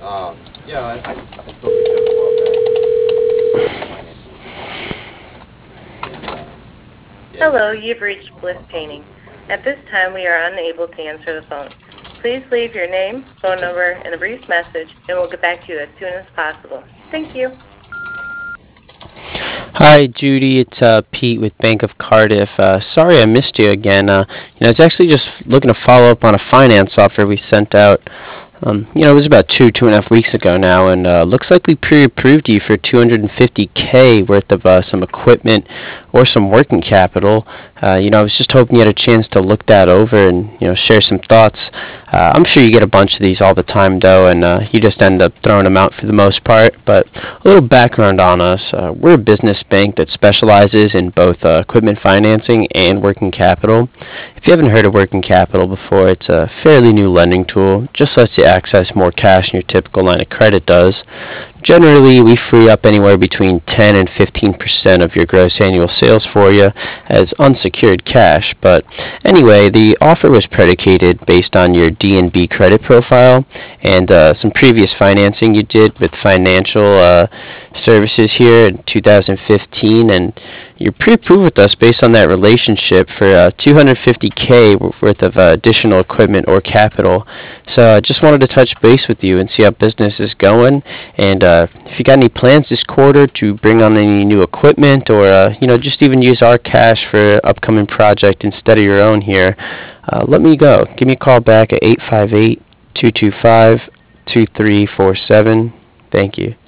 Yeah, I spoke with Jeff a while back. And, yeah, Hello, you've reached Bliss Painting. At this time, we are unable to answer the phone. Please leave your name, phone number, and a brief message, and we'll get back to you as soon as possible. Thank you. Hi, Judy. It's Pete with Bank of Cardiff. Sorry I missed you again. I was actually just looking to follow up on a finance offer we sent out. It was about 2.5 weeks ago now, and looks like we pre-approved you for 250K worth of some equipment or some working capital. I was just hoping you had a chance to look that over and share some thoughts. I'm sure you get a bunch of these all the time, though, and you just end up throwing them out for the most part. But a little background on us: we're a business bank that specializes in both equipment financing and working capital. If you haven't heard of working capital before, it's a fairly new lending tool. Just lets you access more cash than your typical line of credit does. Generally, we free up anywhere between 10 and 15% of your gross annual sales for you as unsecured cash. But anyway, the offer was predicated based on your D&B credit profile and some previous financing you did with financial services here in 2015, and you're pre-approved with us based on that relationship for 250K worth of additional equipment or capital. So I just wanted to touch base with you and see how business is going, and if you got any plans this quarter to bring on any new equipment, or just even use our cash for an upcoming project instead of your own here, let me go. Give me a call back at 858-225-2347. Thank you.